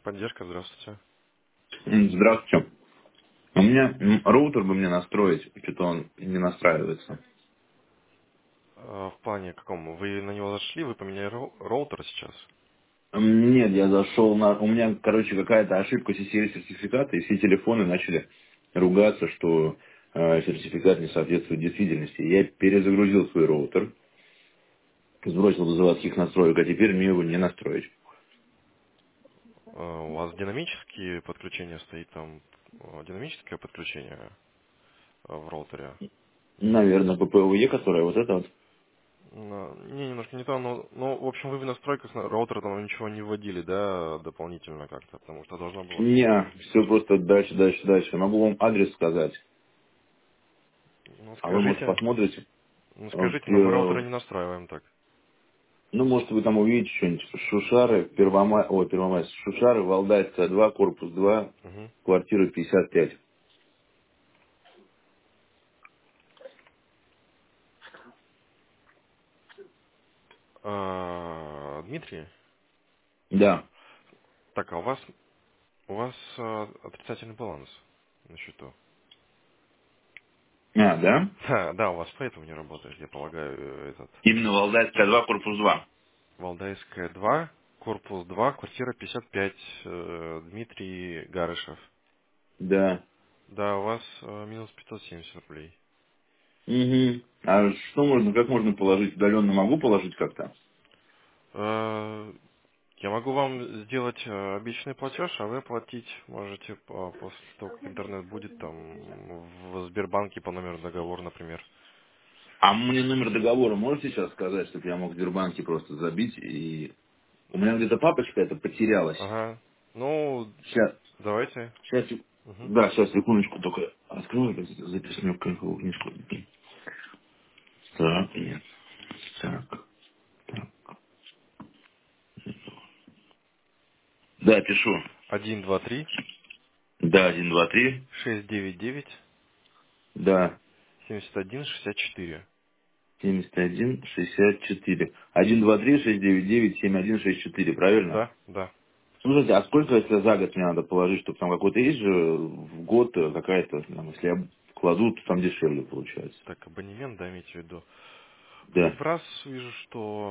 Техподдержка, здравствуйте. Здравствуйте. У меня роутер бы мне настроить, что-то он не настраивается. В плане каком? Вы на него зашли, вы поменяли роутер сейчас? Нет, я зашел на... У меня, короче, какая-то ошибка с сертификата, и все телефоны начали ругаться, что сертификат не соответствует действительности. Я перезагрузил свой роутер, сбросил до заводских настроек, а теперь мне его не настроить. У вас динамические подключения стоит там, динамическое подключение в роутере? Наверное, ППУЕ, которая вот это вот. Не, немножко не то, но, в общем, вы в настройках роутера там ничего не вводили, да, дополнительно как-то, потому что должно было... Не, все просто дальше, дальше, дальше. Могу вам адрес сказать, Ну, а вы, может, скажите, посмотрите. но мы роутеры не настраиваем так. Ну, может, вы там увидите что-нибудь. Шушары, Первомайск, Шушары, Валдайская 2, корпус 2, Мгм. квартира 55. Дмитрий, Да. так, а у вас отрицательный баланс на счету. А, да? Да, да, у вас поэтому не работает, я полагаю, этот Именно Валдайская 2, корпус 2. Валдайская 2, корпус 2, квартира 55, Дмитрий Гарышев. Да. Да, у вас минус 570 рублей. Угу. А что можно, как можно положить? Удаленно могу положить как-то? Э, Я могу вам сделать обещанный платеж, а вы оплатить можете после того, как интернет будет там в Сбербанке по номеру договора, например. А мне номер договора можете сейчас сказать, чтобы я мог в Сбербанке просто забить и... У меня где-то папочка это потерялась. Ага. Ну, Сейчас, давайте. сейчас, Угу. да, сейчас, секундочку, только открою записную книжку. Так, нет. Так. Да, пишу. 123 Да, 1, 2, 3. 699 Да, 7164. 71, 64. 1, 2, 3, 6, 9, 9, 7, 1, 6, 4, правильно? Да, да. Слушайте, а сколько, если за год мне надо положить, чтобы там какой-то есть же в год какая-то, там, если я вкладу, то там дешевле получается. Так, абонемент, да, имейте в виду. Да, В раз вижу, что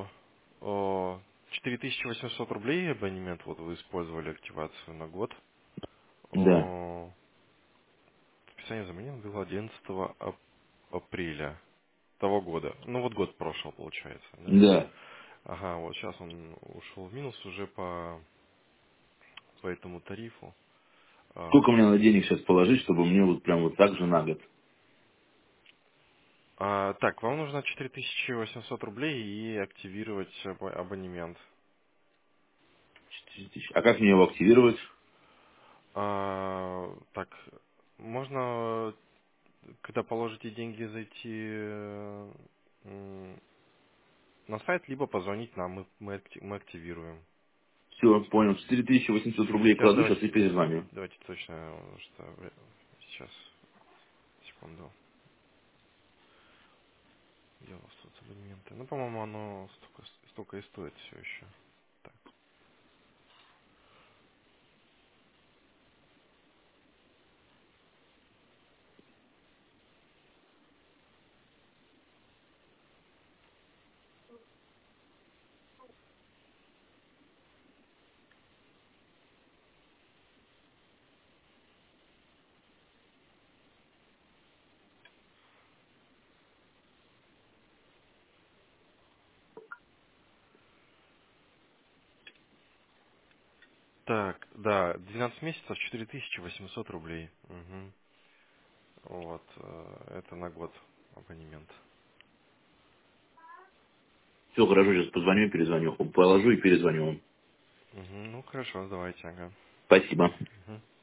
4800 рублей абонемент вот вы использовали активацию на год. да, Подписание замены было 11 апреля того года. Ну вот год прошел, получается, да? да. Ага, вот сейчас он ушел в минус уже по этому тарифу. Сколько мне надо денег сейчас положить, чтобы мне вот прям вот так же на год? Так, вам нужно 4800 рублей и активировать абонемент. 4000. А как мне его активировать? Так, можно, когда положите деньги, зайти на сайт, либо позвонить нам, мы активируем. Все, понял. 4800 рублей Сейчас кладу, сейчас и перезвоню. давайте точно, что сейчас, секунду, где у вас тут абонементы? Ну, по-моему, оно столько и стоит все еще. Так, так, да, 12 месяцев, 4800 рублей. Мгм. Вот, это на год абонемент. Все, хорошо, сейчас позвоню и перезвоню. Положу и перезвоню вам. Мгм. Ну, хорошо, давайте, ага. Спасибо. Мгм.